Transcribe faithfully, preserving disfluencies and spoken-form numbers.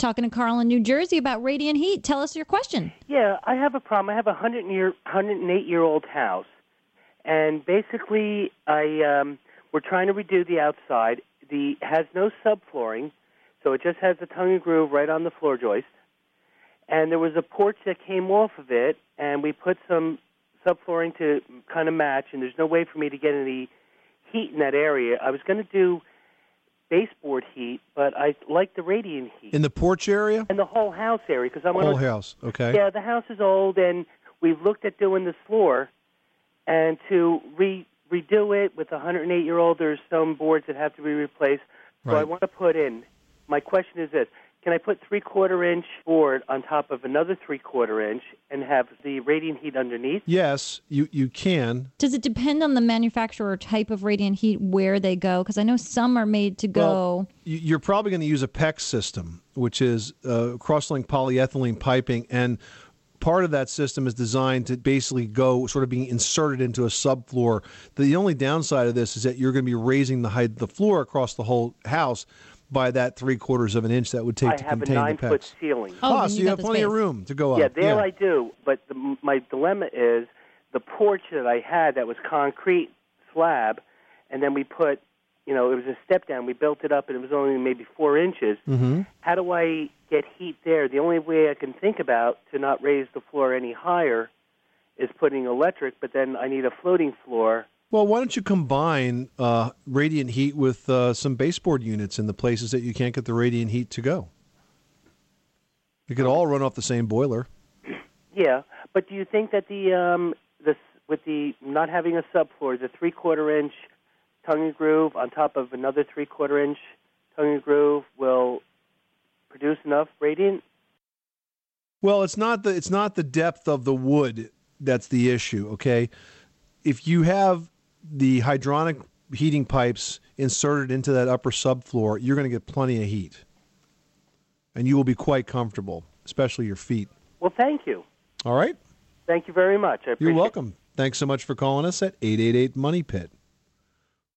talking to Carl in New Jersey about radiant heat. Tell us your question. Yeah, I have a problem. I have a one hundred year, one hundred eight year old house, and basically, I um, we're trying to redo the outside. The has no subflooring, so it just has a tongue and groove right on the floor joist. And there was a porch that came off of it, and we put some subflooring to kind of match, and there's no way for me to get any heat in that area. I was going to do baseboard heat, but I like the radiant heat. In the porch area? In the whole house area. Cause I'm whole gonna, house, okay. Yeah, the house is old, and we've looked at doing the floor, and to re, redo it with a one hundred eight year old, there's some boards that have to be replaced. So right. I want to put in, my question is this, can I put three-quarter inch board on top of another three-quarter inch and have the radiant heat underneath? Yes, you, you can. Does it depend on the manufacturer or type of radiant heat where they go? Because I know some are made to go. Well, you're probably going to use a PEX system, which is uh, cross-linked polyethylene piping, and part of that system is designed to basically go sort of being inserted into a subfloor. The only downside of this is that you're going to be raising the height of the floor across the whole house by that three quarters of an inch that would take I to have contain a the PEX. nine-foot ceiling. Oh, Oh, so you have plenty space. of room to go up. Yeah, there yeah. I do. But the, my dilemma is the porch that I had that was concrete slab, and then we put, you know, it was a step down. We built it up, and it was only maybe four inches. Mm-hmm. How do I get heat there? The only way I can think about to not raise the floor any higher is putting electric, but then I need a floating floor. Well, why don't you combine uh, radiant heat with uh, some baseboard units in the places that you can't get the radiant heat to go? You could all run off the same boiler. Yeah, but do you think that the um, this with the not having a subfloor, the three-quarter inch tongue and groove on top of another three-quarter inch tongue and groove will produce enough radiant? Well, it's not the it's not the depth of the wood that's the issue. Okay, if you have the hydronic heating pipes inserted into that upper subfloor, you're going to get plenty of heat. And you will be quite comfortable, especially your feet. Well, thank you. All right? Thank you very much. I appreciate You're welcome. Thanks so much for calling us at eight eight eight, MONEY PIT.